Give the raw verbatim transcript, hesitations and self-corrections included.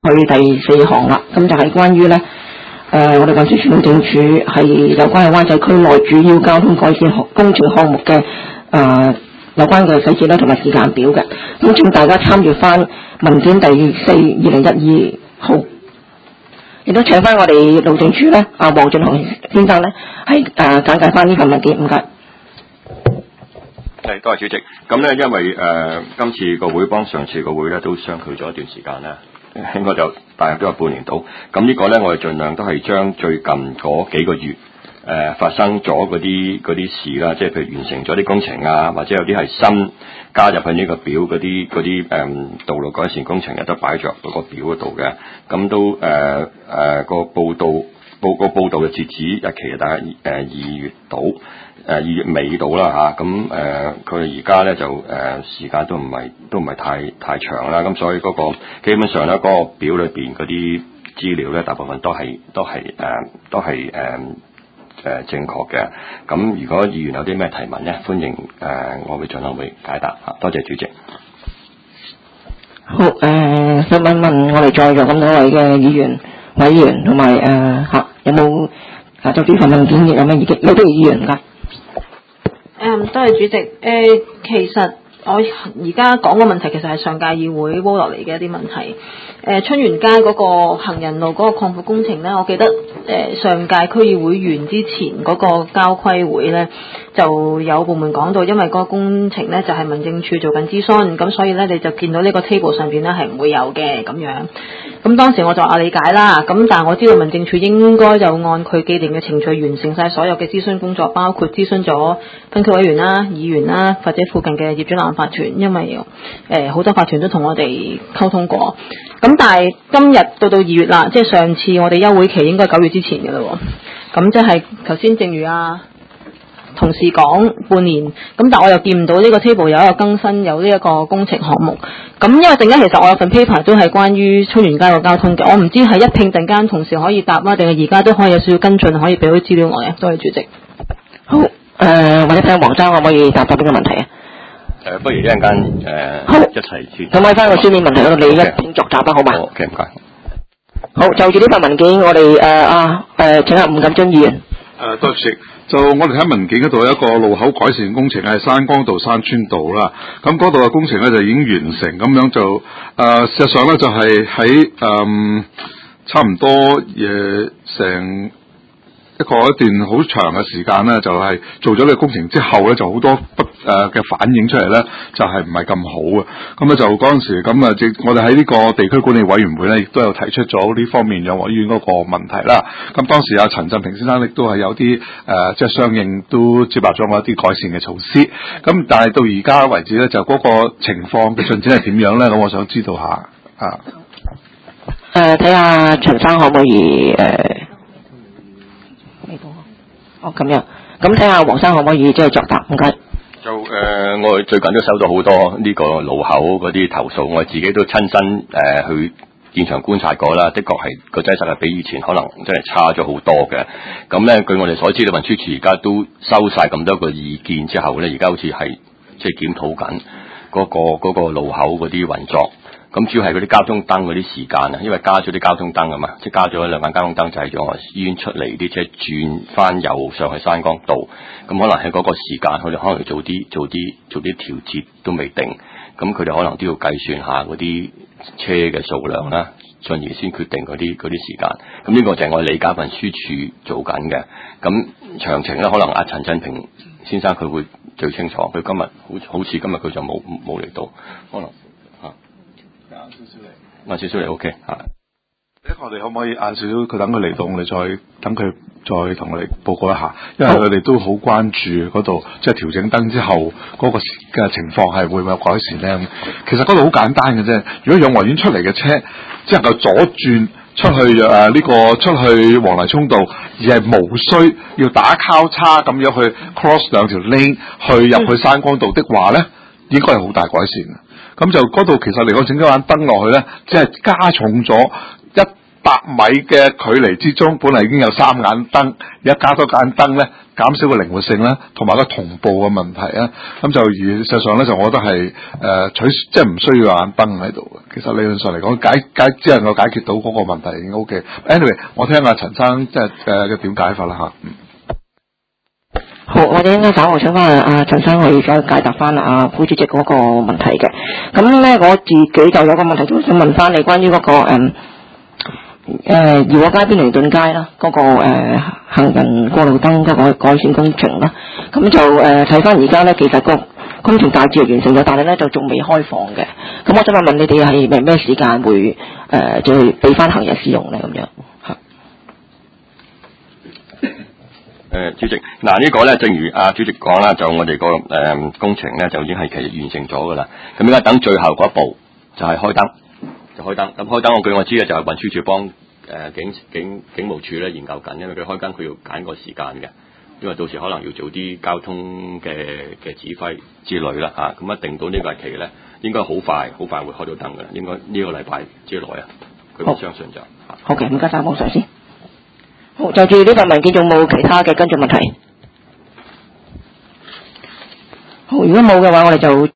去第四行啦，咁就係關於咧，誒、呃，我哋運輸署路政署係有關係灣仔區內主要交通改善工程項目嘅誒、呃、有關嘅細節咧同埋時間表嘅，咁請大家參閱翻文件第四二零一二號，亦都請翻我哋路政署咧，阿黃俊雄先生咧係誒簡介翻呢份文件，唔該。 係，多謝主席。咁咧，因為誒、呃、今次個會幫上次個會咧都相距咗一段時間啦。應該就大約都有半年到，咁呢個呢，我哋盡量都係將最近嗰幾個月誒、呃、發生咗嗰啲嗰啲事啦，即係譬如完成咗啲工程啊，或者有啲係新加入去呢個表嗰啲嗰啲誒道路改善工程，亦都擺咗嗰個表嗰度嘅。咁都誒誒個報道報個報道嘅截止日期大概誒二月到。誒二月尾到啦嚇，咁誒佢而家咧就誒、呃、時間都唔係都唔係太太長啦，咁所以嗰、那個基本上咧嗰、那個表裏邊嗰啲資料咧，大部分都係都係誒、呃、都係誒誒正確嘅。咁如果議員有啲咩提問咧，歡迎誒、呃、我會盡量會解答嚇。多謝主席。 好誒、呃，想問問我哋在座咁多位嘅議員委員同埋誒嚇有冇啊就呢份文件有咩意見？有啲議員㗎。 誒，多謝主席。誒、呃，其實我而家講個問題，其實係上屆議會撈落嚟嘅一啲問題。誒、呃，春園街嗰個行人路嗰個擴闊工程咧，我記得誒、呃、上屆區議會完之前嗰個交規會咧，就有部門講到，因為嗰個工程咧就係、是、民政處做緊諮詢，咁所以咧你就見到呢個 table 上邊咧係唔會有嘅咁樣。咁當時我就話理解啦，咁但係我知道民政處應該就按佢既定嘅程序完成晒所有嘅諮詢工作，包括諮詢咗分區委員啦、議員啦，或者附近嘅業主立案法團，因為誒好、呃、多法團都同我哋溝通過。咁但係今日到到二月啦，即係上次我哋休會期應該九月之前嘅啦喎，咁即係頭先正如啊同事講半年，咁但係我又見唔到呢個 table 有一個更新，有呢一個工程項目。咁因為陣間其實我有份 paper 都係關於春園街個交通嘅，我唔知係一拼陣間同事可以答啦，定係而家都可以有少少跟進，可以俾啲資料我嘅。多謝主席。 好，誒、呃、或者睇下黃生可唔可以答答呢個問題啊？誒、 呃，不如一陣間誒好一齊先。 咁喺翻個書面問題嗰度，你一並作答啦，好嘛？ 好 ，OK， 唔該。 好，就住呢份文件，我哋誒啊誒請下吳錦津議員。 誒，多謝。就我哋喺文件嗰度有一個路口改善工程係山崗道、山村道啦，咁嗰度嘅工程咧就已經完成，咁樣就誒、呃、事實上咧就係喺誒差唔多誒成一個一段好長嘅時間咧，就係、是、做咗呢個工程之後咧，就好多不誒嘅、呃、反映出嚟咧，就係唔係咁好啊。咁咧就嗰陣時咁啊，即我哋喺呢個地區管理委員會咧，亦都有提出咗呢方面養和醫院嗰個問題啦。咁當時阿陳振平先生亦都係有啲誒、呃，即係相應都接納咗我一啲改善嘅措施。咁但係到而家為止咧，就嗰個情況嘅進展係點樣咧？咁我想知道下啊。 誒，睇下陳生可唔可以誒？呃哦，咁樣，咁睇下黃生可唔可以即係作答？唔該。 就誒、呃，我最近都收到好多呢個路口嗰啲投訴，我自己都親身誒、呃、去現場觀察過啦，的確係個擠塞係比以前可能真係差咗好多嘅。咁咧，據我哋所知，運輸署而家都收晒咁多個意見之後咧，而家好似係即係檢討緊嗰個嗰、嗰個路口嗰啲運作。咁主要係嗰啲交通燈嗰啲時間啊，因為加咗啲交通燈啊嘛，即係加咗兩間交通燈，就係讓醫院出嚟啲車轉翻右上去山崗道。咁可能喺嗰個時間，佢哋可能要做啲做啲做啲調節都未定。咁佢哋可能都要計算下嗰啲車嘅數量啦，進而先決定嗰啲嗰啲時間。咁呢個就係我理解運輸署做緊嘅。咁詳情咧，可能阿陳振平先生佢會最清楚。佢今日好好似今日佢就冇冇嚟到，可能。晏少少嚟，晏少少嚟 OK 嚇。 第一，我哋可唔可以晏少少？佢等佢嚟到，我哋再等佢再同我哋報告一下，因為佢哋都好關注嗰度，即係調整燈之後嗰個嘅情況係會唔會有改善咧？其實嗰度好簡單嘅啫。如果養和院出嚟嘅車只能夠左轉出去誒呢、呃這個出去黃泥涌道，而係無需要打交叉咁樣去 cross 兩條 lane 去入去山崗道的話咧，應該係好大改善。咁就嗰度其實嚟講整咗盞燈落去咧，即係加重咗一百米嘅距離之中，本嚟已經有三眼燈，而家加多間燈咧，減少個靈活性啦，同埋個同步嘅問題啊。咁就而事實上咧，就我覺得係誒、呃、取即係唔需要眼燈喺度嘅。其實理論上嚟講，解解只能夠解決到嗰個問題已經 O K。Anyway， 我聽阿陳生即係誒嘅點解法啦嚇。嗯。 好，我哋應該稍後請翻阿陳生去再解答翻阿副主席嗰個問題嘅。咁咧，我自己就有個問題都想問翻你關於嗰、那個誒誒怡和街邊寧頓街啦，嗰、那個誒、呃、行人過路燈嗰個改善工程啦。咁就誒睇翻而家咧，其實個工程大致係完成咗，但係咧就仲未開放嘅。咁我想問問你哋係咪咩時間會誒、呃、再俾翻行人使用咧？咁樣嚇。 誒、呃，主席，嗱、這個、呢個咧，正如阿、啊、主席講啦，就我哋個誒工程咧就已經係其實完成咗噶啦。咁而家等最後嗰一步就係開燈，就開燈。咁開燈，我據我知嘅就係運輸署幫誒警警警務處咧研究緊，因為佢開燈佢要揀個時間嘅，因為到時可能要做啲交通嘅嘅指揮之類啦嚇。咁、啊、一定到呢個日期咧，應該好快好快會開到燈嘅，應該呢個禮拜之內啊。佢我相信就好嘅，唔該晒，網上先。好，就住呢份文件仲冇其他嘅跟進問題？好，如果冇嘅話，我哋就。